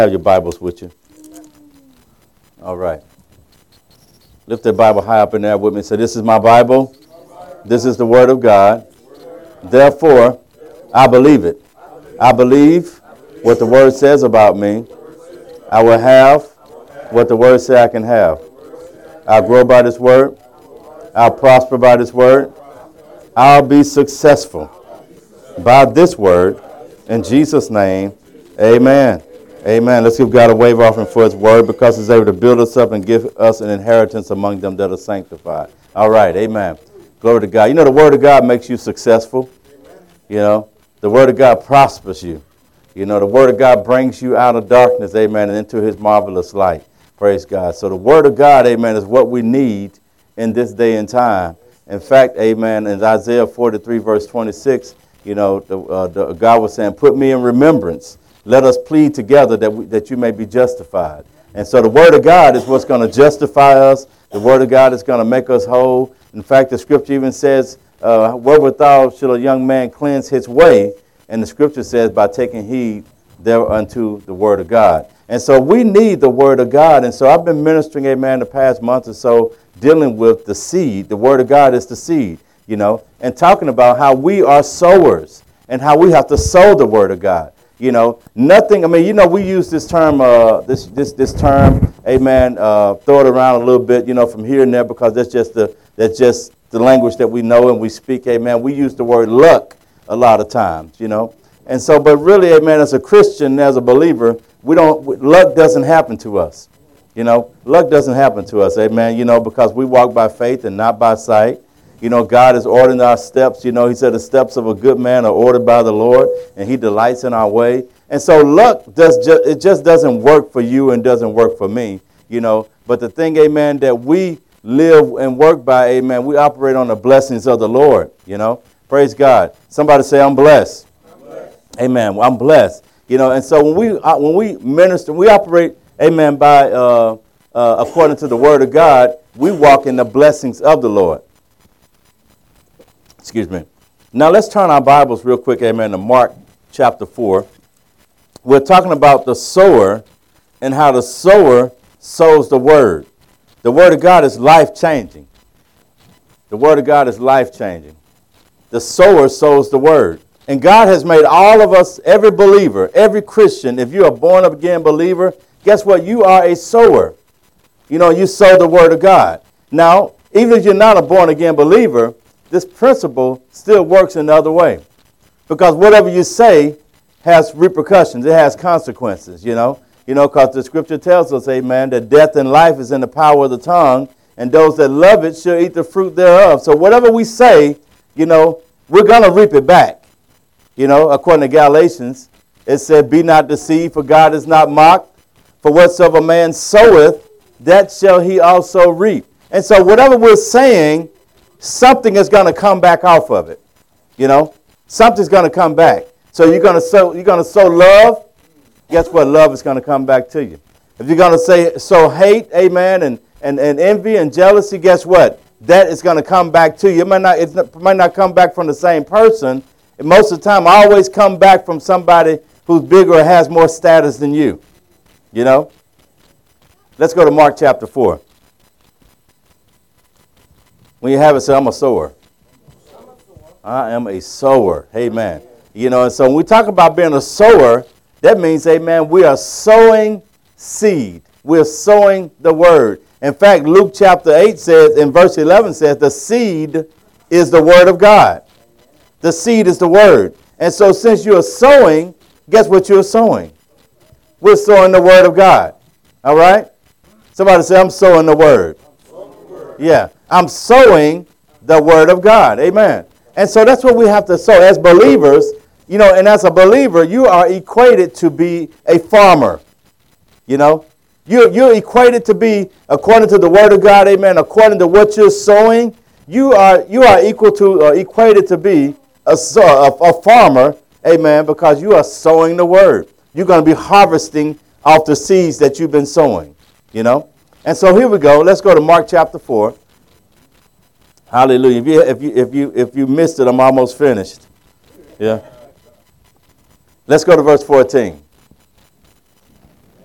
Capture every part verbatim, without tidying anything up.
Have your Bibles with you. All right. Lift that Bible high up in there with me. Say, this is my Bible. This is the Word of God. Therefore, I believe it. I believe what the Word says about me. I will have what the Word says I can have. I'll grow by this Word. I'll prosper by this Word. I'll be successful by this Word. In Jesus' name, amen. Amen. Let's give God a wave offering for His Word, because He's able to build us up and give us an inheritance among them that are sanctified. All right. Amen. Glory to God. You know, the Word of God makes you successful. You know, the Word of God prospers you. You know, the Word of God brings you out of darkness, amen, and into His marvelous light. Praise God. So the Word of God, amen, is what we need in this day and time. In fact, amen, in Isaiah forty-three, verse twenty-six, you know, the, uh, the, God was saying, put me in remembrance. Let us plead together that we, that you may be justified. And so the Word of God is what's going to justify us. The Word of God is going to make us whole. In fact, the Scripture even says, uh, wherewithal shall a young man cleanse his way? And the Scripture says, by taking heed thereunto the Word of God. And so we need the Word of God. And so I've been ministering, amen, the past month or so, dealing with the seed. The Word of God is the seed, you know, and talking about how we are sowers and how we have to sow the Word of God. You know, nothing, I mean, you know, we use this term, uh, this this this term, amen, uh, throw it around a little bit, you know, from here and there, because that's just the that's just the language that we know and we speak, amen. We use the word luck a lot of times, you know. And so, but really, amen, as a Christian, as a believer, we don't, luck doesn't happen to us. You know, luck doesn't happen to us, amen, you know, because we walk by faith and not by sight. You know, God is ordering our steps. You know, He said the steps of a good man are ordered by the Lord, and He delights in our way. And so luck, does ju- it just doesn't work for you and doesn't work for me, you know. But the thing, amen, that we live and work by, amen, we operate on the blessings of the Lord, you know. Praise God. Somebody say, I'm blessed. I'm blessed. Amen. Well, I'm blessed. You know, and so when we uh, when we minister, we operate, amen, by uh, uh, according to the Word of God, we walk in the blessings of the Lord. Excuse me. Now let's turn our Bibles real quick, amen, to Mark chapter four. We're talking about the sower and how the sower sows the word. The Word of God is life-changing. The Word of God is life-changing. The sower sows the word. And God has made all of us, every believer, every Christian, if you're a born-again believer, guess what? You are a sower. You know, you sow the Word of God. Now, even if you're not a born-again believer, this principle still works in the other way, because whatever you say has repercussions. It has consequences, you know, you know, because the Scripture tells us, amen, that death and life is in the power of the tongue, and those that love it shall eat the fruit thereof. So whatever we say, you know, we're going to reap it back. You know, according to Galatians, it said, be not deceived, for God is not mocked. For whatsoever man soweth, that shall he also reap. And so whatever we're saying, something is going to come back off of it. You know, something's going to come back. So you're going to sow, you're going to sow love. Guess what? Love is going to come back to you. If you're going to say sow hate, amen, and, and, and envy and jealousy, guess what? That is going to come back to you. It might not, it might not come back from the same person. And most of the time, I always come back from somebody who's bigger or has more status than you. You know? Let's go to Mark chapter four. When you have it, say, I'm a sower. I am a sower. Amen. You know, and so when we talk about being a sower, that means, amen, we are sowing seed. We're sowing the word. In fact, Luke chapter eight says, in verse eleven says, the seed is the word of God. The seed is the word. And so since you're sowing, guess what you're sowing? We're sowing the word of God. All right? Somebody say, I'm sowing the word. Yeah, I'm sowing the word of God. Amen. And so that's what we have to sow as believers, you know, and as a believer, you are equated to be a farmer. You know, you're, you're equated to be, according to the word of God, amen, according to what you're sowing, you are you are equal to, uh, equated to be a, a, a farmer, amen, because you are sowing the word. You're going to be harvesting off the seeds that you've been sowing, you know. And so here we go. Let's go to Mark chapter four. Hallelujah. If you if you if you if you missed it, I'm almost finished. Yeah. Let's go to verse fourteen.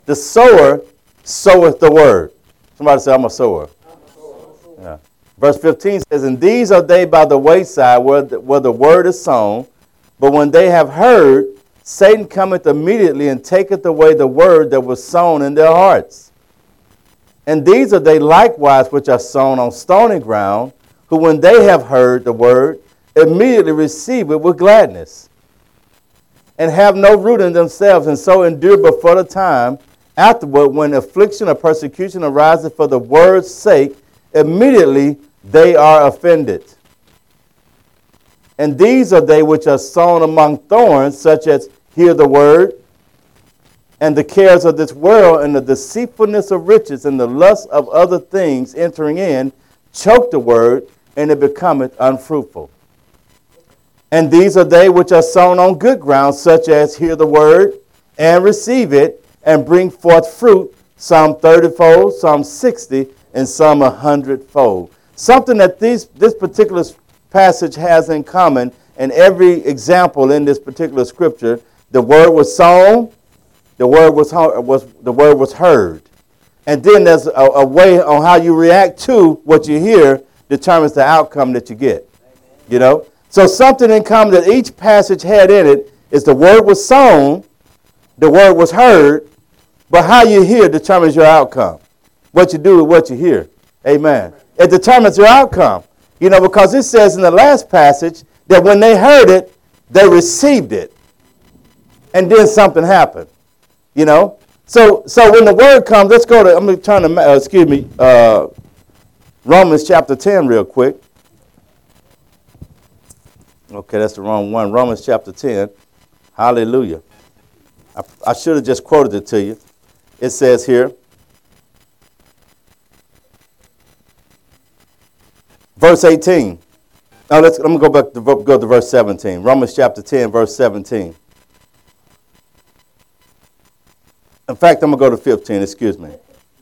The sower soweth the word. Somebody say, I'm a sower. Yeah. Verse fifteen says, and these are they by the wayside where the, where the word is sown. But when they have heard, Satan cometh immediately and taketh away the word that was sown in their hearts. And these are they likewise which are sown on stony ground, who when they have heard the word, immediately receive it with gladness, and have no root in themselves, and so endure but for the time. Afterward, when affliction or persecution arises for the word's sake, immediately they are offended. And these are they which are sown among thorns, such as hear the word, and the cares of this world, and the deceitfulness of riches, and the lust of other things entering in, choke the word, and it becometh unfruitful. And these are they which are sown on good ground, such as hear the word, and receive it, and bring forth fruit, some thirty-fold, some sixty, and some a hundredfold. Something that these, this particular passage has in common, and every example in this particular scripture, the word was sown, the word was, was the word was heard. And then there's a, a way on how you react to what you hear determines the outcome that you get. You know? So something in common that each passage had in it is the word was sown, the word was heard, but how you hear determines your outcome. What you do with what you hear. Amen. It determines your outcome. You know, because it says in the last passage that when they heard it, they received it. And then something happened. You know? So so when the word comes, let's go to, I'm going to turn to, uh, excuse me, uh, Romans chapter ten real quick. Okay, that's the wrong one. Romans chapter ten. Hallelujah. I, I should have just quoted it to you. It says here, verse eighteen. Now let's. I'm gonna go back to go to verse seventeen. Romans chapter ten, verse seventeen. In fact, I'm gonna go to fifteen. Excuse me.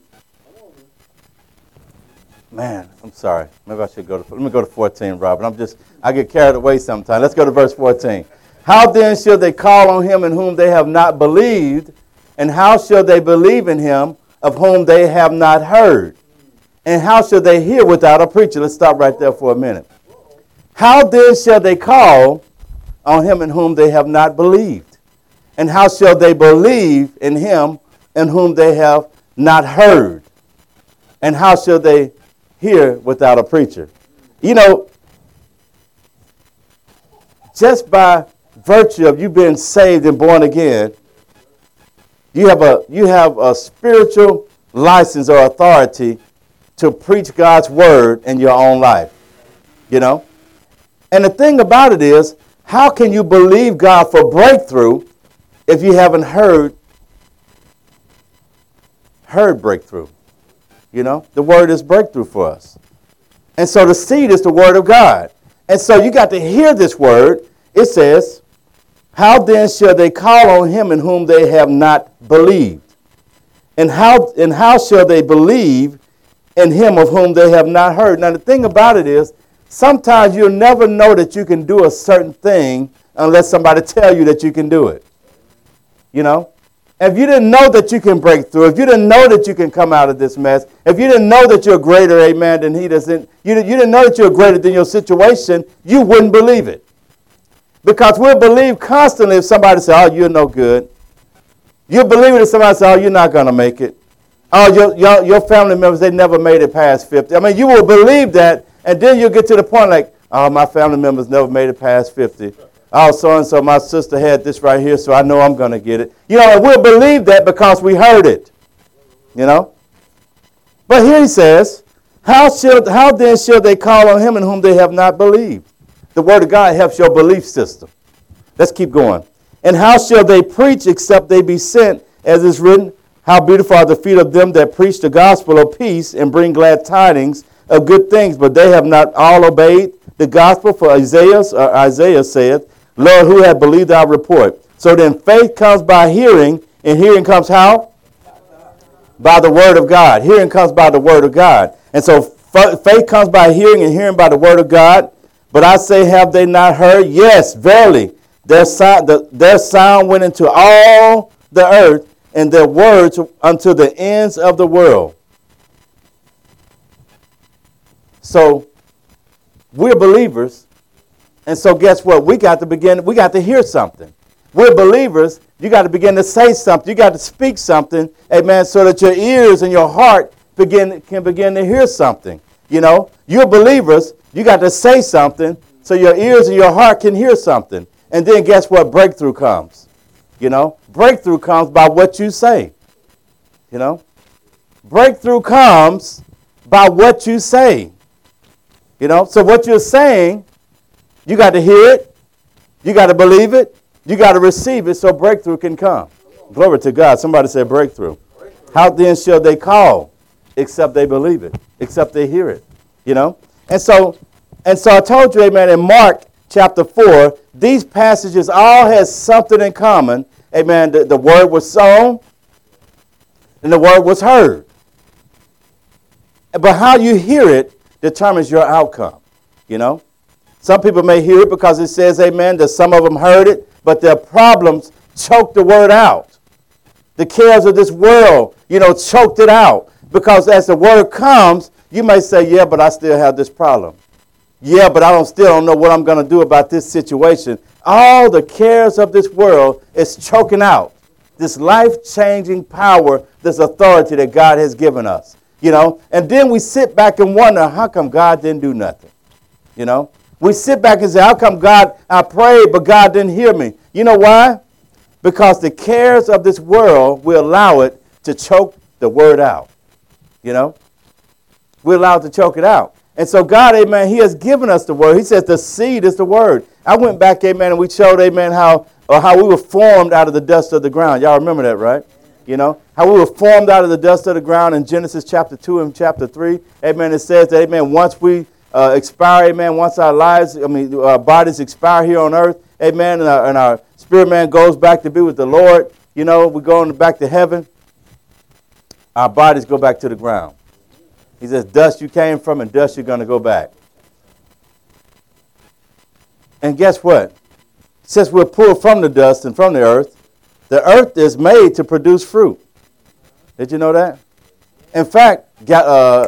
Man, I'm sorry. Maybe I should go to. Let me go to fourteen, Robert. I'm just. I get carried away sometimes. Let's go to verse fourteen. How then shall they call on him in whom they have not believed? And how shall they believe in him of whom they have not heard? And how shall they hear without a preacher? Let's stop right there for a minute. How then shall they call on him in whom they have not believed? And how shall they believe in him in whom they have not heard? And how shall they hear without a preacher? You know, just by virtue of you being saved and born again, you have a you have a spiritual license or authority to preach God's word in your own life. You know? And the thing about it is, how can you believe God for breakthrough if you haven't heard heard breakthrough? You know? The word is breakthrough for us. And so the seed is the word of God. And so you got to hear this word. It says, how then shall they call on him in whom they have not believed? And how and how shall they believe in him of whom they have not heard? Now, the thing about it is, sometimes you'll never know that you can do a certain thing unless somebody tell you that you can do it. You know? If you didn't know that you can break through, if you didn't know that you can come out of this mess, if you didn't know that you're greater, amen, than he doesn't, you, you didn't know that you're greater than your situation, you wouldn't believe it. Because we'll believe constantly if somebody says, oh, you're no good. You'll believe it if somebody says, oh, you're not going to make it. Oh, your, your, your family members, they never made it past fifty. I mean, you will believe that, and then you'll get to the point like, oh, my family members never made it past fifty. Oh, so-and-so, my sister had this right here, so I know I'm going to get it. You know, we'll believe that because we heard it. You know? But here he says, how, shall, how then shall they call on him in whom they have not believed? The word of God helps your belief system. Let's keep going. And how shall they preach except they be sent, as is written, how beautiful are the feet of them that preach the gospel of peace and bring glad tidings of good things, but they have not all obeyed the gospel. For Isaiah, or Isaiah saith, Lord, who hath believed our report? So then faith comes by hearing, and hearing comes how? By the word of God. Hearing comes by the word of God. And so faith comes by hearing, and hearing by the word of God. But I say, have they not heard? Yes, verily, their sound, the, their sound went into all the earth, in their words unto the ends of the world. So we're believers. And so guess what? We got to begin, we got to hear something. We're believers. You got to begin to say something. You got to speak something, amen, so that your ears and your heart begin can begin to hear something. You know, you're believers. You got to say something so your ears and your heart can hear something. And then guess what? Breakthrough comes. You know, breakthrough comes by what you say. You know, breakthrough comes by what you say. You know, so what you're saying, you got to hear it. You got to believe it. You got to receive it so breakthrough can come. Glory to God. Somebody said breakthrough. breakthrough. How then shall they call except they believe it, except they hear it? You know? And so, and so I told you, amen, in Mark chapter four, these passages all has something in common. Amen. The, the word was sown and the word was heard. But how you hear it determines your outcome. You know? Some people may hear it because it says, amen, that some of them heard it, but their problems choked the word out. The cares of this world, you know, choked it out. Because as the word comes, you may say, yeah, but I still have this problem. Yeah, but I don't still don't know what I'm going to do about this situation. All the cares of this world is choking out this life-changing power, this authority that God has given us. You know, and then we sit back and wonder, how come God didn't do nothing? You know, we sit back and say, how come God, I prayed, but God didn't hear me? You know why? Because the cares of this world will allow it to choke the word out. You know, we allow it to choke it out. And so God, amen, he has given us the word. He says the seed is the word. I went back, amen, and we showed, amen, how, or how we were formed out of the dust of the ground. Y'all remember that, right? You know, how we were formed out of the dust of the ground in Genesis chapter two and chapter three. Amen. It says that, amen, once we uh, expire, amen, once our lives, I mean, our bodies expire here on earth, amen, and our, and our spirit man goes back to be with the Lord, you know, we go back to heaven, our bodies go back to the ground. He says, dust you came from and dust you're going to go back. And guess what? Since we're pulled from the dust and from the earth, the earth is made to produce fruit. Did you know that? In fact, got, uh,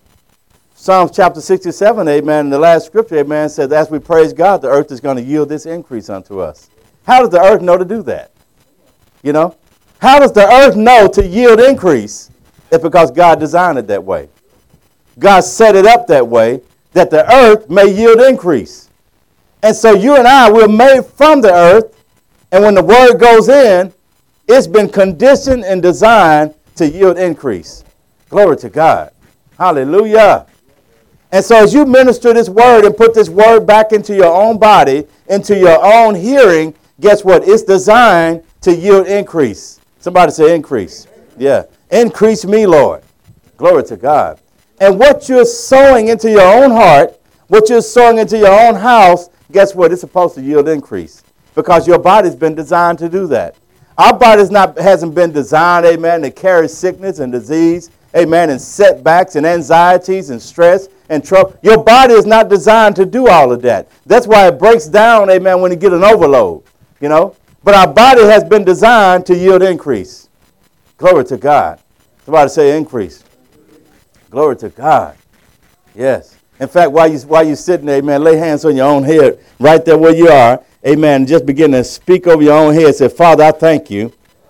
Psalms chapter sixty-seven, amen, in the last scripture, amen, says, as we praise God, the earth is going to yield this increase unto us. How does the earth know to do that? You know? How does the earth know to yield increase? It's because God designed it that way. God set it up that way that the earth may yield increase. And so you and I, we're made from the earth, and when the word goes in, it's been conditioned and designed to yield increase. Glory to God. Hallelujah. And so as you minister this word and put this word back into your own body, into your own hearing, guess what? It's designed to yield increase. Somebody say increase. Yeah. Increase me, Lord. Glory to God. And what you're sowing into your own heart, what you're sowing into your own house, guess what? It's supposed to yield increase because your body's been designed to do that. Our body's not hasn't been designed, amen, to carry sickness and disease, amen, and setbacks and anxieties and stress and trouble. Your body is not designed to do all of that. That's why it breaks down, amen, when you get an overload, you know. But our body has been designed to yield increase. Glory to God. Somebody say increase. Glory to God. Yes. In fact, while, you, while you're sitting there, amen, lay hands on your own head right there where you are. Amen. Just begin to speak over your own head. Say, Father, I thank you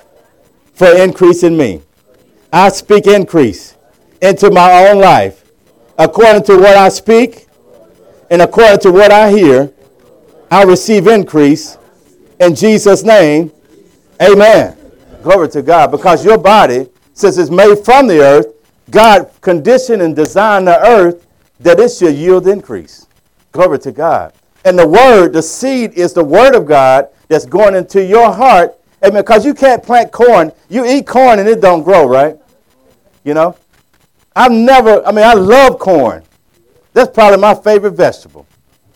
for increase in me. I speak increase into my own life. According to what I speak and according to what I hear, I receive increase in Jesus' name. Amen. Glory to God. Because your body, since it's made from the earth, God conditioned and designed the earth that it should yield increase. Glory to God. And the word, the seed is the word of God that's going into your heart. Amen. Because you can't plant corn. You eat corn and it don't grow, right? You know? I've never, I mean, I love corn. That's probably my favorite vegetable.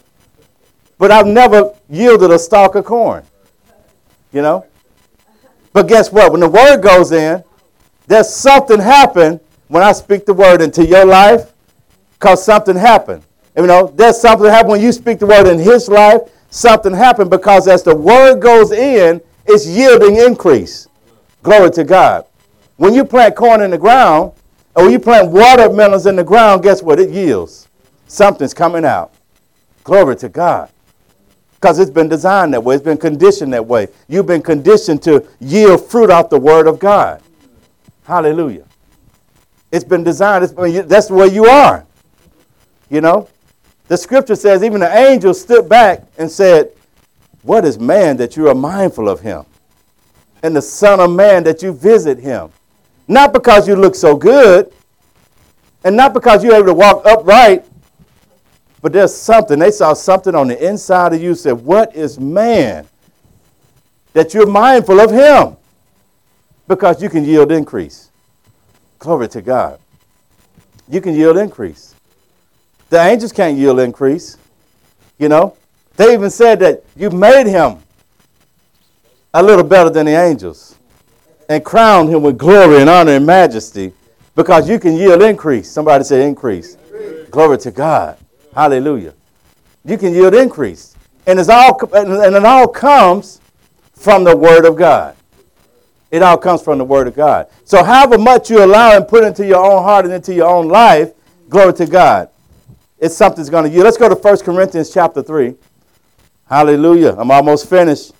But I've never yielded a stalk of corn. You know? But guess what? When the word goes in, there's something happen when I speak the word into your life, because something happened. You know, there's something happen when you speak the word in his life. Something happened because as the word goes in, it's yielding increase. Glory to God. When you plant corn in the ground, or when you plant watermelons in the ground, guess what? It yields. Something's coming out. Glory to God. Because it's been designed that way. It's been conditioned that way. You've been conditioned to yield fruit out the word of God. Hallelujah. It's been designed. It's been, that's the way you are. You know, the scripture says even the angels stood back and said, what is man that you are mindful of him? And the son of man that you visit him. Not because you look so good, and not because you're able to walk upright, but there's something. They saw something on the inside of you, said, what is man that you're mindful of him? Because you can yield increase. Glory to God. You can yield increase. The angels can't yield increase. You know, they even said that you made him a little better than the angels and crowned him with glory and honor and majesty because you can yield increase. Somebody say increase. Increase. Glory to God. Hallelujah. You can yield increase. And, it's all, and it all comes from the word of God. It all comes from the word of God. So however much you allow and put into your own heart and into your own life, glory to God, it's something's going to yield. Let's go to First Corinthians chapter three. Hallelujah. I'm almost finished.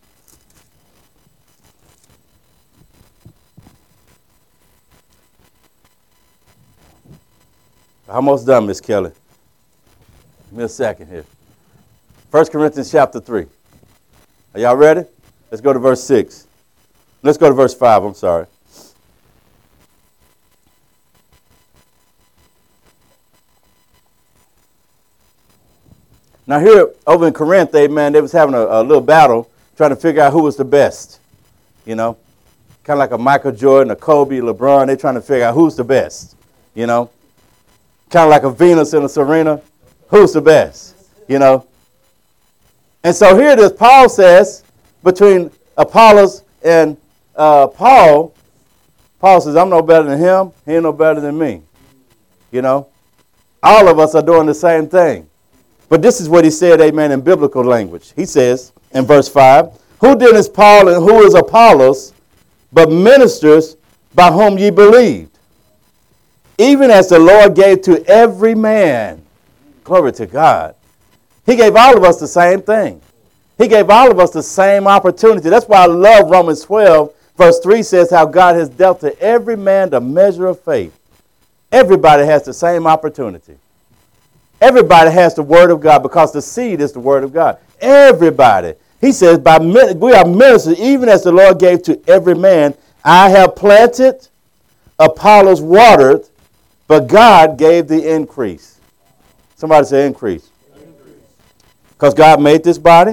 Almost done, Miss Kelly. Give me a second here. First Corinthians chapter three. Are y'all ready? Let's go to verse six. Let's go to verse five. I'm sorry. Now here over in Corinth, amen, they was having a, a little battle trying to figure out who was the best. You know, kind of like a Michael Jordan, a Kobe, LeBron. They're trying to figure out who's the best. You know, kind of like a Venus and a Serena. Who's the best? You know. And so here it is. Paul says between Apollos and uh, Paul, Paul says, I'm no better than him. He ain't no better than me. You know. All of us are doing the same thing. But this is what he said, amen, in biblical language. He says in verse five, who then is Paul and who is Apollos, but ministers by whom ye believed, even as the Lord gave to every man. Glory to God. He gave all of us the same thing. He gave all of us the same opportunity. That's why I love Romans twelve, verse three says how God has dealt to every man the measure of faith. Everybody has the same opportunity. Everybody has the word of God because the seed is the word of God. Everybody. He says, by we are ministers, even as the Lord gave to every man. I have planted, Apollos watered, but God gave the increase. Somebody say increase. Because God made this body.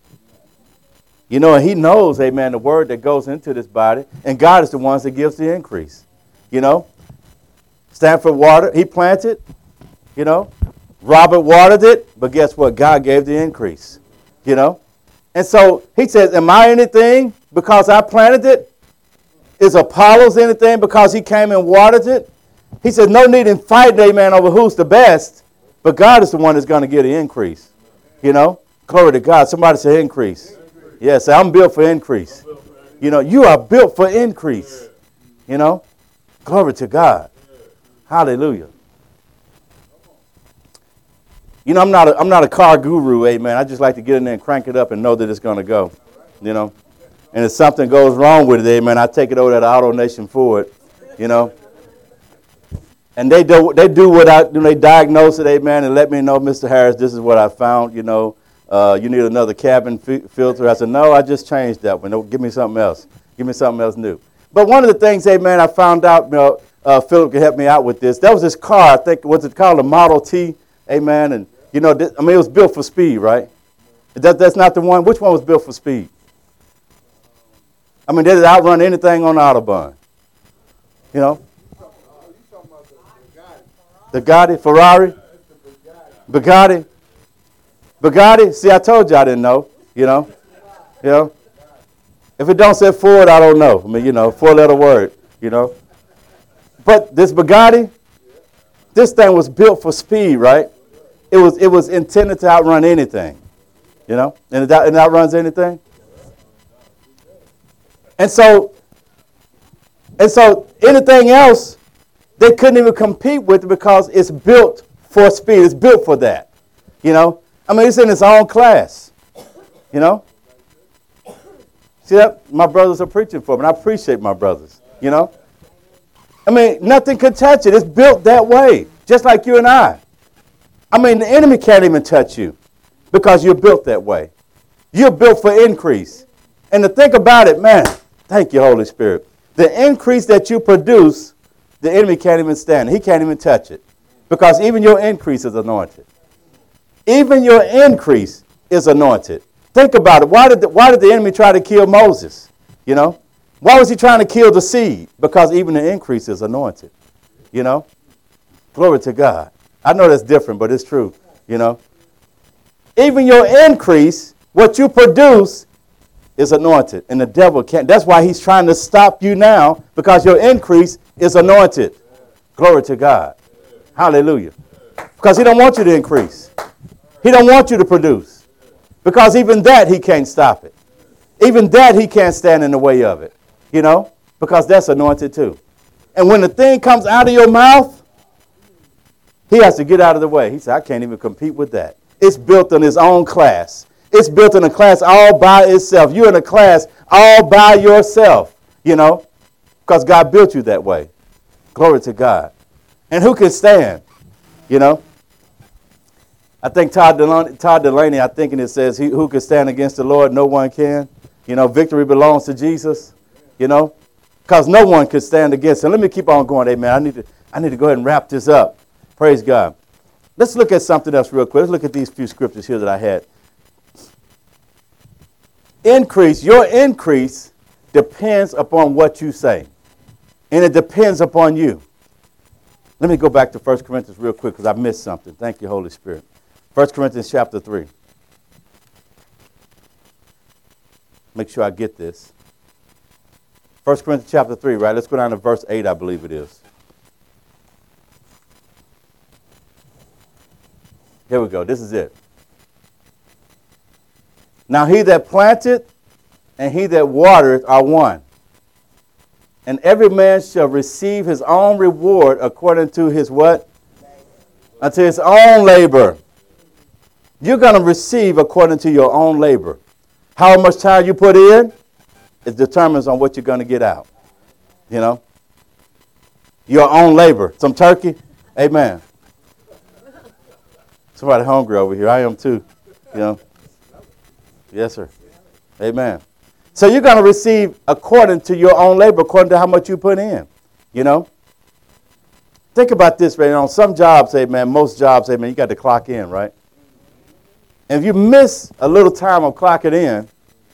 You know, and he knows, amen, the word that goes into this body. And God is the one that gives the increase. You know, Stanford watered, he planted, you know. Robert watered it, but guess what? God gave the increase, you know. And so he says, am I anything because I planted it? Is Apollos anything because he came and watered it? He says, no need in fighting, amen, over who's the best, but God is the one that's going to get the increase, you know. Glory to God. Somebody say increase. Yes, I'm built for increase. You know, you are built for increase, you know. Glory to God. Hallelujah. You know, I'm not a, I'm not a car guru, amen. I just like to get in there and crank it up and know that it's going to go, you know. And if something goes wrong with it, amen, I take it over to the Auto Nation Ford, you know. And they do they do what I do. They diagnose it, amen, and let me know, Mister Harris, this is what I found, you know. Uh, you need another cabin f- filter. I said, no, I just changed that one. No, give me something else. Give me something else new. But one of the things, amen, I found out, you know, uh, Philip can help me out with this. That was this car, I think, what's it called, a Model T, amen, and you know, I mean, it was built for speed, right? That, that's not the one. Which one was built for speed? I mean, did it outrun anything on the Autobahn? You know? The Gotti, Ferrari? Bugatti? Bugatti? See, I told you I didn't know, you know? You know? If it don't say Ford, I don't know. I mean, you know, four-letter word, you know? But this Bugatti, this thing was built for speed, right? It was it was intended to outrun anything, you know, and it, it outruns anything. And so And so anything else, they couldn't even compete with it because it's built for speed. It's built for that. You know? I mean, it's in its own class. You know? See that? My brothers are preaching for me, and I appreciate my brothers. You know? I mean, nothing could touch it. It's built that way, just like you and I. I mean, the enemy can't even touch you because you're built that way. You're built for increase. And to think about it, man, thank you, Holy Spirit. The increase that you produce, the enemy can't even stand it. He can't even touch it because even your increase is anointed. Even your increase is anointed. Think about it. Why did the, why did the enemy try to kill Moses? You know? Why was he trying to kill the seed? Because even the increase is anointed. You know? Glory to God. I know that's different, but it's true. You know? Even your increase, what you produce, is anointed. And the devil can't. That's why he's trying to stop you now, because your increase is anointed. Glory to God. Hallelujah. Because he don't want you to increase. He don't want you to produce. Because even that, he can't stop it. Even that, he can't stand in the way of it. You know? Because that's anointed too. And when the thing comes out of your mouth, he has to get out of the way. He said, I can't even compete with that. It's built in its own class. It's built in a class all by itself. You're in a class all by yourself, you know, because God built you that way. Glory to God. And who can stand, you know? I think Todd Delaney, Todd Delaney I think, and it says, he, who can stand against the Lord? No one can. You know, victory belongs to Jesus, you know, because no one can stand against him. Let me keep on going, amen. I need to, I need to go ahead and wrap this up. Praise God. Let's look at something else real quick. Let's look at these few scriptures here that I had. Increase, your increase depends upon what you say. And it depends upon you. Let me go back to First Corinthians real quick because I missed something. Thank you, Holy Spirit. First Corinthians chapter three. Make sure I get this. First Corinthians chapter three, right? Let's go down to verse eight, I believe it is. Here we go. This is it. Now he that planted and he that watereth are one. And every man shall receive his own reward according to his what? Unto his own labor. You're going to receive according to your own labor. How much time you put in, it determines on what you're going to get out. You know? Your own labor. Some turkey? Amen. Somebody hungry over here. I am too. You know? Yes, sir. Amen. So you're going to receive according to your own labor, according to how much you put in. You know? Think about this, right? On some jobs, amen, most jobs, amen, you got to clock in, right? And if you miss a little time of clocking in,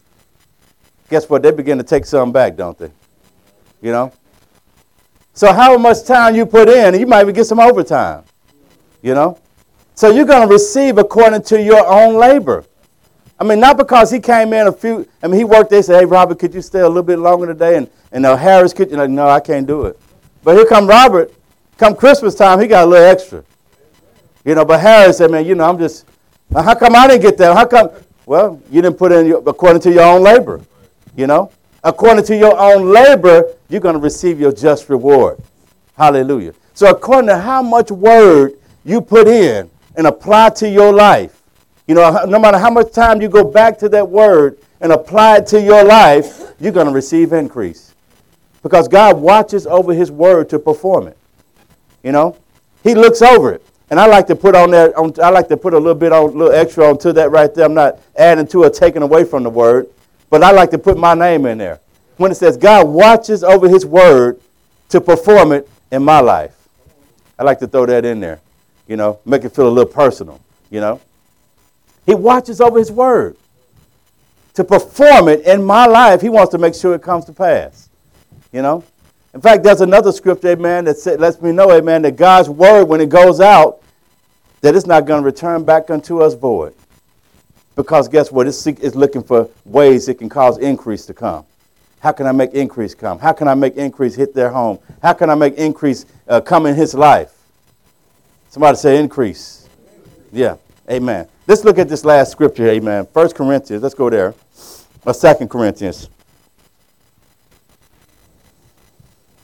guess what? They begin to take some back, don't they? You know? So how much time you put in, you might even get some overtime. You know? So you're going to receive according to your own labor. I mean, not because he came in a few, I mean, he worked there and said, hey, Robert, could you stay a little bit longer today? And, and uh, Harris, could you? Like, no, I can't do it. But here come Robert. Come Christmas time, he got a little extra. You know, but Harris said, man, you know, I'm just, how come I didn't get that? How come? Well, you didn't put in your, according to your own labor. You know? According to your own labor, you're going to receive your just reward. Hallelujah. So according to how much word you put in and apply to your life, you know, no matter how much time you go back to that word and apply it to your life, you're going to receive increase. Because God watches over his word to perform it. You know, he looks over it. And I like to put on there, on, I like to put a little bit on, a little extra onto that right there. I'm not adding to or taking away from the word, but I like to put my name in there. When it says God watches over his word to perform it in my life. I like to throw that in there, you know, make it feel a little personal, you know. He watches over his word to perform it in my life. He wants to make sure it comes to pass, you know. In fact, there's another scripture, amen, that said, lets me know, amen, that God's word, when it goes out, that it's not going to return back unto us void. Because guess what? It's, it's looking for ways it can cause increase to come. How can I make increase come? How can I make increase hit their home? How can I make increase uh, come in his life? Somebody say increase. Yeah, amen. Let's look at this last scripture, amen. First Corinthians, let's go there. Or Second Corinthians.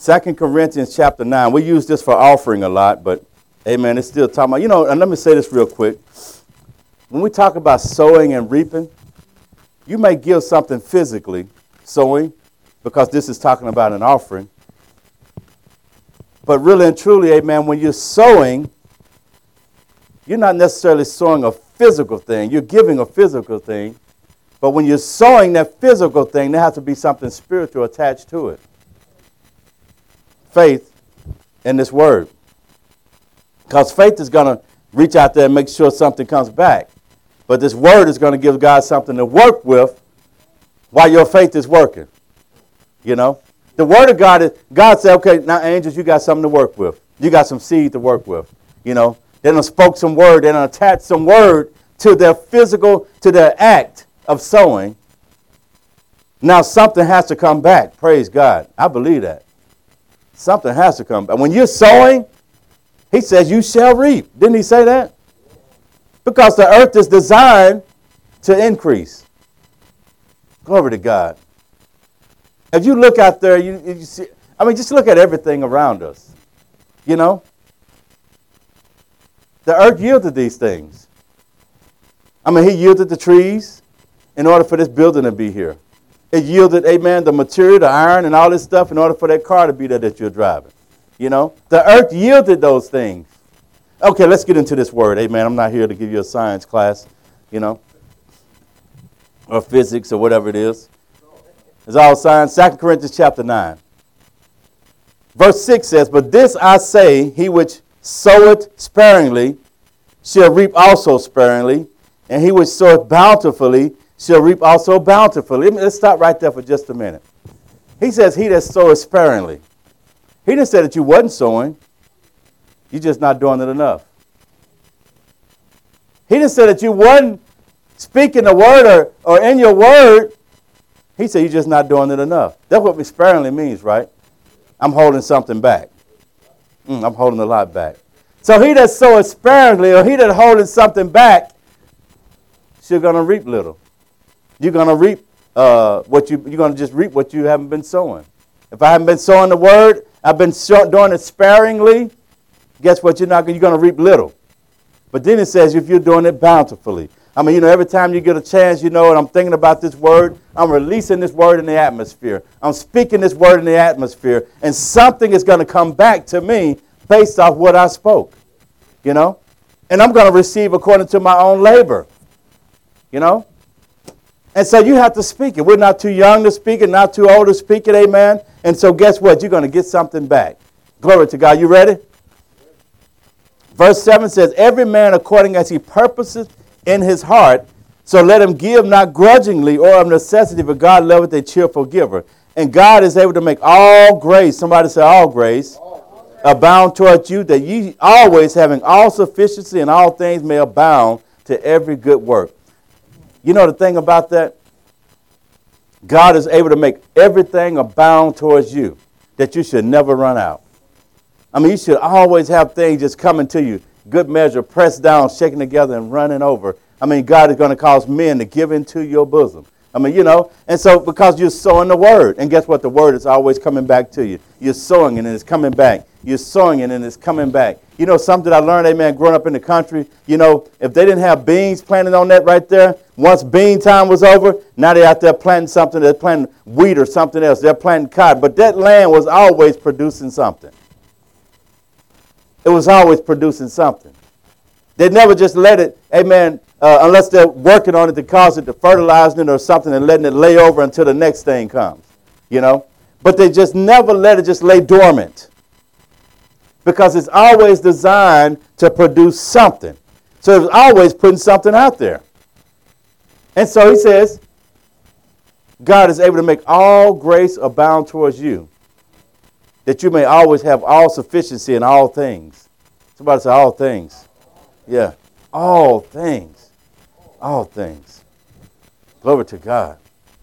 Second Corinthians chapter nine. We use this for offering a lot, but, amen, it's still talking about, you know, and let me say this real quick. When we talk about sowing and reaping, you may give something physically, sowing, because this is talking about an offering. But really and truly, amen, when you're sowing, you're not necessarily sowing a physical thing. You're giving a physical thing. But when you're sowing that physical thing, there has to be something spiritual attached to it. Faith in this word. Because faith is going to reach out there and make sure something comes back. But this word is going to give God something to work with while your faith is working. You know? The word of God is, God said, okay, now angels, you got something to work with. You got some seed to work with. You know? They done spoke some word. They done attached some word to their physical, to their act of sowing. Now something has to come back. Praise God. I believe that. Something has to come back. When you're sowing, he says you shall reap. Didn't he say that? Because the earth is designed to increase. Glory to God. If you look out there, you, you see, I mean, just look at everything around us. You know? The earth yielded these things. I mean, he yielded the trees in order for this building to be here. It yielded, amen, the material, the iron, and all this stuff in order for that car to be there that you're driving. You know? The earth yielded those things. Okay, let's get into this word. Amen. I'm not here to give you a science class, you know, or physics or whatever it is. It's all science. Second Corinthians chapter nine. Verse six says, but this I say, he which soweth sparingly shall reap also sparingly, and he which soweth bountifully shall reap also bountifully. Let's stop right there for just a minute. He says, he that soweth sparingly. He didn't say that you wasn't sowing. You're just not doing it enough. He didn't say that you wasn't speaking the word or, or in your word. He said you're just not doing it enough. That's what sparingly means, right? I'm holding something back. Mm, I'm holding a lot back. So he that soweth sparingly, or he that holding something back, you're going to reap little. You're going to reap uh, what you, you're going to just reap what you haven't been sowing. If I haven't been sowing the word, I've been so, doing it sparingly, guess what? You're not you're going to reap little. But then it says if you're doing it bountifully. I mean, you know, every time you get a chance, you know, and I'm thinking about this word, I'm releasing this word in the atmosphere. I'm speaking this word in the atmosphere, and something is going to come back to me based off what I spoke, you know? And I'm going to receive according to my own labor, you know? And so you have to speak it. We're not too young to speak it, not too old to speak it, amen? And so guess what? You're going to get something back. Glory to God. You ready? Verse seven says, every man according as he purposes in his heart, so let him give not grudgingly or of necessity, for God loveth a cheerful giver. And God is able to make all grace, somebody say all grace, all grace, abound toward you, that ye always having all sufficiency in all things may abound to every good work. You know the thing about that? God is able to make everything abound towards you, that you should never run out. I mean, you should always have things just coming to you. Good measure, pressed down, shaking together, and running over. I mean, God is going to cause men to give into your bosom. I mean, you know, and so because you're sowing the word, and guess what? The word is always coming back to you. You're sowing and it's coming back. You're sowing and it's coming back. You know, something that I learned, amen, growing up in the country, you know, if they didn't have beans planted on that right there, once bean time was over, now they're out there planting something. They're planting wheat or something else. They're planting cotton. But that land was always producing something. It was always producing something. They never just let it, amen, uh, unless they're working on it to cause it to fertilizing it or something and letting it lay over until the next thing comes, you know. But they just never let it just lay dormant because it's always designed to produce something. So it's always putting something out there. And so he says, God is able to make all grace abound towards you, that you may always have all sufficiency in all things. Somebody say all things. Yeah, all things. All things. Glory to God.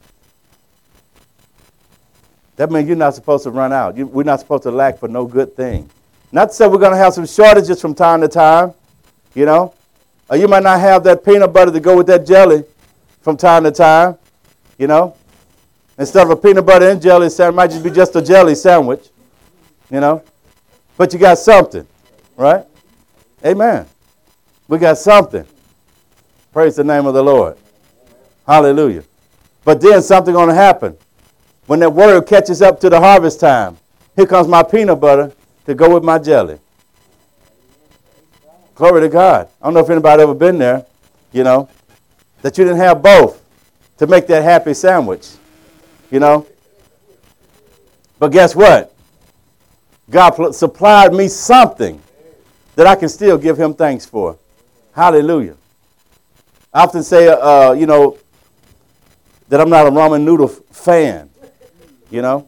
That means you're not supposed to run out. You, we're not supposed to lack for no good thing. Not to say we're going to have some shortages from time to time, you know. Or you might not have that peanut butter to go with that jelly from time to time, you know. Instead of a peanut butter and jelly sandwich, it might just be just a jelly sandwich. you know. But you got something, right? Amen. We got something. Praise the name of the Lord. Hallelujah. But then something going to happen. When that word catches up to the harvest time, here comes my peanut butter to go with my jelly. Glory to God. I don't know if anybody ever been there, you know, that you didn't have both to make that happy sandwich, you know. But guess what? God pl- supplied me something that I can still give him thanks for. Hallelujah. I often say, uh, you know, that I'm not a ramen noodle f- fan, you know.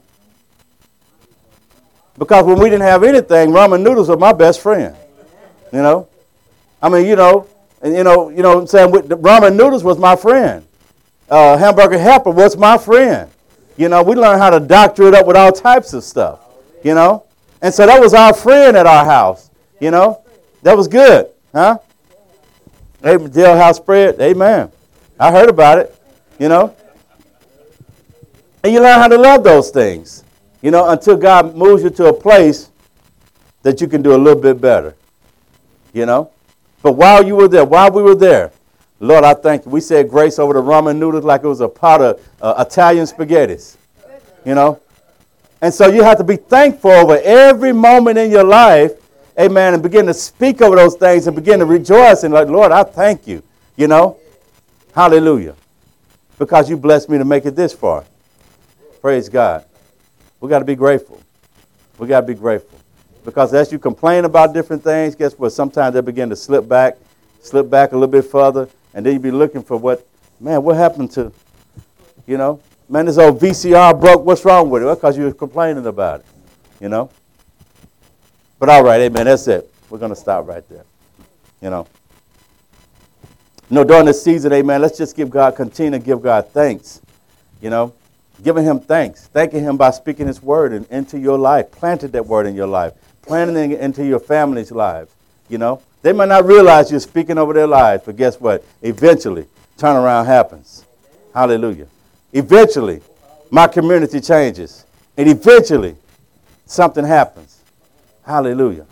Because when we didn't have anything, ramen noodles were my best friend, you know. I mean, you know, and you know, you know what I'm saying? With the ramen noodles was my friend. Uh, hamburger helper was my friend. You know, we learned how to doctor it up with all types of stuff, you know. And so that was our friend at our house, you know. That was good, huh? Hey, jailhouse spread, amen. I heard about it, you know. And you learn how to love those things, you know, until God moves you to a place that you can do a little bit better, you know. But while you were there, while we were there, Lord, I thank you. We said grace over the ramen noodles like it was a pot of uh, Italian spaghettis, you know. And so you have to be thankful over every moment in your life, amen, and begin to speak over those things and begin to rejoice and like, Lord, I thank you, you know. Hallelujah. Because you blessed me to make it this far. Praise God. We got to be grateful. We got to be grateful. Because as you complain about different things, guess what? Sometimes they begin to slip back, slip back a little bit further, and then you be looking for what, man, what happened to, you know, man, this old V C R broke. What's wrong with it? Well, because you were complaining about it, you know. But all right, amen, that's it. We're going to stop right there, you know. You know, during this season, amen, let's just give God, continue to give God thanks, you know. Giving him thanks, thanking him by speaking his word in, into your life, planted that word in your life, planting it into your family's lives, you know. They might not realize you're speaking over their lives, but guess what? Eventually, turnaround happens. Hallelujah. Eventually, my community changes. And eventually, something happens. Hallelujah.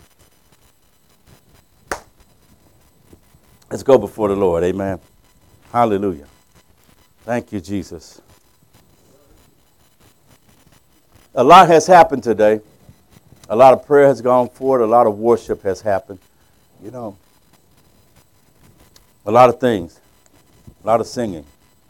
Let's go before the Lord. Amen. Hallelujah. Thank you, Jesus. A lot has happened today. A lot of prayer has gone forward. A lot of worship has happened. You know, a lot of things. A lot of singing.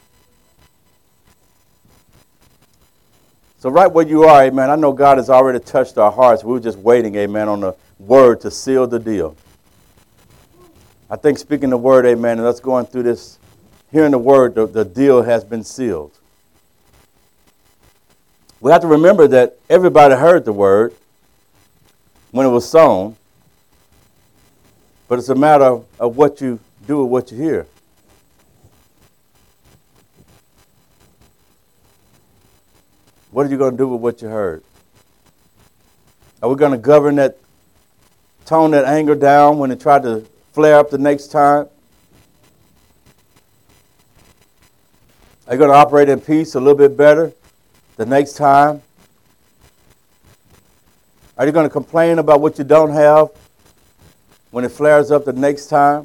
So right where you are, amen, I know God has already touched our hearts. We were just waiting, amen, on the word to seal the deal. I think speaking the word, amen, and us going through this, hearing the word, the, the deal has been sealed. We have to remember that everybody heard the word when it was sown, but it's a matter of what you do with what you hear. What are you going to do with what you heard? Are we going to govern that, tone that anger down when it tried to flare up the next time? Are you going to operate in peace a little bit better the next time? Are you going to complain about what you don't have when it flares up the next time?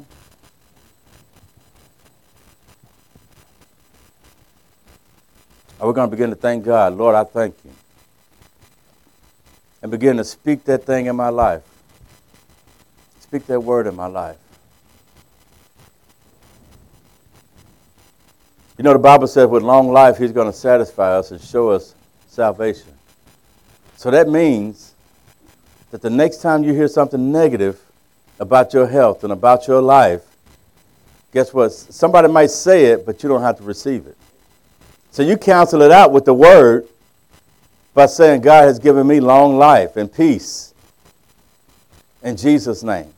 Are we going to begin to thank God? Lord, I thank you. And begin to speak that thing in my life. Speak that word in my life. You know, the Bible says with long life, he's going to satisfy us and show us salvation. So that means that the next time you hear something negative about your health and about your life, guess what? Somebody might say it, but you don't have to receive it. So you cancel it out with the word by saying, God has given me long life and peace. In Jesus' name.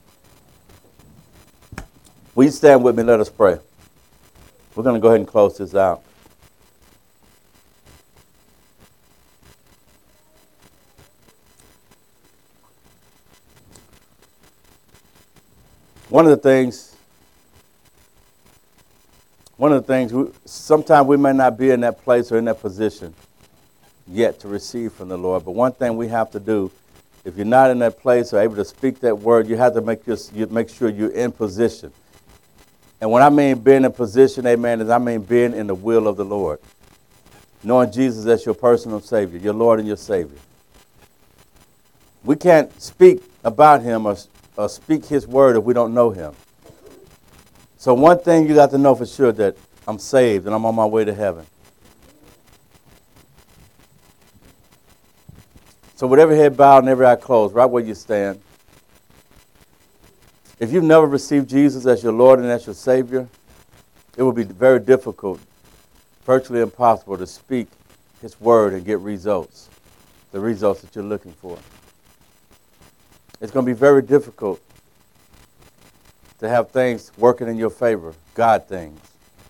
Will you stand with me? Let us pray. We're going to go ahead and close this out. One of the things, one of the things, we, sometimes we may not be in that place or in that position yet to receive from the Lord, but one thing we have to do If you're not in that place or able to speak that word, you have to make, your, you make sure you're in position. And when I mean being in position, amen, is I mean being in the will of the Lord. Knowing Jesus as your personal Savior, your Lord and your Savior. We can't speak about him or, or speak his word if we don't know him. So one thing you got to know for sure, that I'm saved and I'm on my way to heaven. So with every head bowed and every eye closed, right where you stand, if you've never received Jesus as your Lord and as your Savior, it will be very difficult, virtually impossible to speak his word and get results, the results that you're looking for. It's going to be very difficult to have things working in your favor, God things.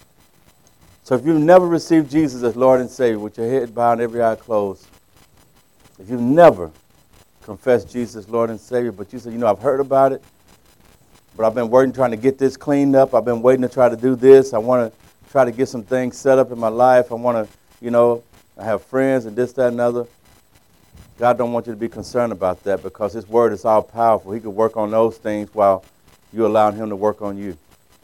So if you've never received Jesus as Lord and Savior, with your head bowed and every eye closed, if you've never confessed Jesus as Lord and Savior, but you say, you know, I've heard about it, but I've been working trying to get this cleaned up. I've been waiting to try to do this. I want to try to get some things set up in my life. I want to, you know, I have friends and this, that, and other. God don't want you to be concerned about that, because his word is all powerful. He can work on those things while you allowing him to work on you.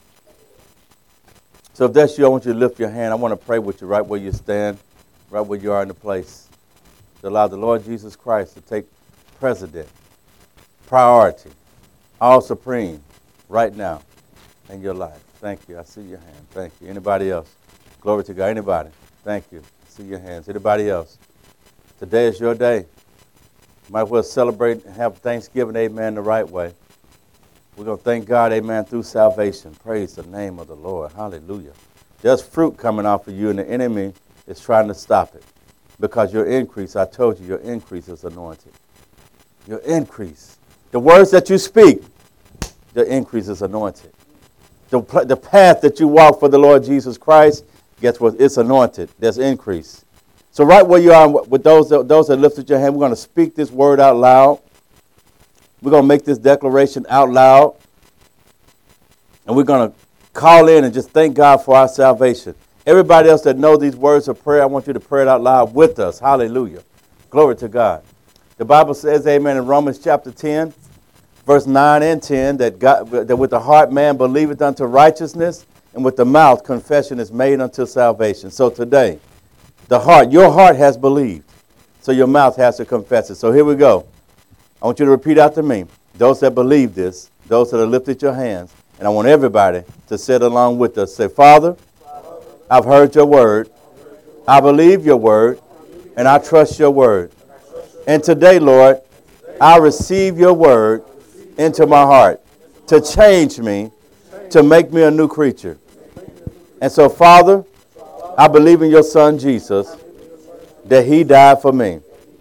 So if that's you, I want you to lift your hand. I want to pray with you right where you stand, right where you are in the place. To allow the Lord Jesus Christ to take precedent, priority, all supreme right now in your life. Thank you. I see your hand. Thank you. Anybody else? Glory to God. Anybody? Thank you. I see your hands. Anybody else? Today is your day. You might as well celebrate and have Thanksgiving, amen, the right way. We're going to thank God, amen, through salvation. Praise the name of the Lord. Hallelujah. There's fruit coming off of you, and the enemy is trying to stop it. Because your increase, I told you, your increase is anointed. Your increase. The words that you speak, the increase is anointed. The, the path that you walk for the Lord Jesus Christ, guess what? It's anointed. There's increase. So right where you are, with those, those that lifted your hand, we're going to speak this word out loud. We're going to make this declaration out loud. And we're going to call in and just thank God for our salvation. Everybody else that knows these words of prayer, I want you to pray it out loud with us. Hallelujah. Glory to God. The Bible says, amen, in Romans chapter ten, verse nine and ten, that, God, that with the heart man believeth unto righteousness, and with the mouth confession is made unto salvation. So today, the heart, your heart has believed, so your mouth has to confess it. So here we go. I want you to repeat after me. Those that believe this, those that have lifted your hands, and I want everybody to say it along with us. Say, Father, I've heard your word. I believe your word, and I trust your word. And today, Lord, I receive your word into my heart to change me, to make me a new creature. And so, Father, I believe in your Son, Jesus, that he died for me,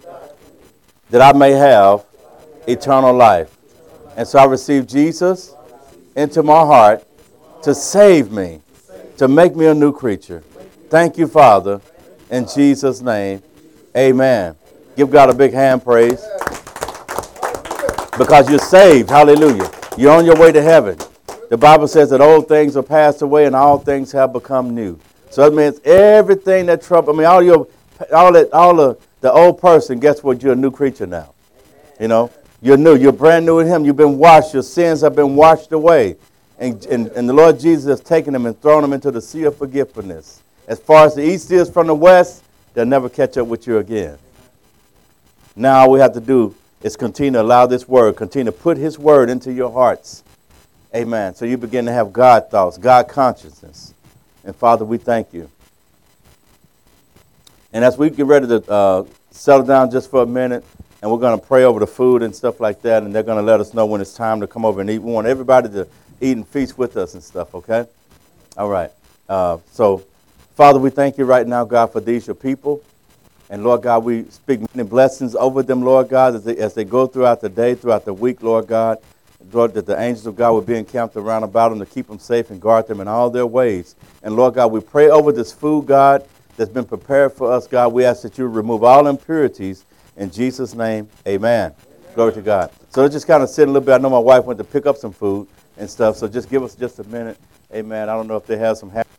that I may have eternal life. And so I receive Jesus into my heart to save me, to make me a new creature. Thank you, Father, in Jesus' name, amen. Give God a big hand praise. Because you're saved, hallelujah. You're on your way to heaven. The Bible says that old things are passed away and all things have become new. So it means everything that trouble, I mean, all your, all that, all the, the old person, guess what? You're a new creature now. You know, you're new. You're brand new in him. You've been washed. Your sins have been washed away. And, and, and the Lord Jesus has taken them and thrown them into the sea of forgetfulness. As far as the east is from the west, they'll never catch up with you again. Now all we have to do is continue to allow this word, continue to put his word into your hearts. Amen. So you begin to have God thoughts, God consciousness. And Father, we thank you. And as we get ready to uh, settle down just for a minute, and we're going to pray over the food and stuff like that, and they're going to let us know when it's time to come over and eat. We want everybody to eat and feast with us and stuff, okay? All right. Uh, so, Father, we thank you right now, God, for these, your people. And, Lord God, we speak many blessings over them, Lord God, as they, as they go throughout the day, throughout the week, Lord God. Lord, that the angels of God will be encamped around about them to keep them safe and guard them in all their ways. And, Lord God, we pray over this food, God, that's been prepared for us, God. We ask that you remove all impurities. In Jesus' name, amen. Amen. Glory to God. So let's just kind of sit a little bit. I know my wife went to pick up some food and stuff, so just give us just a minute. Amen. I don't know if they have some...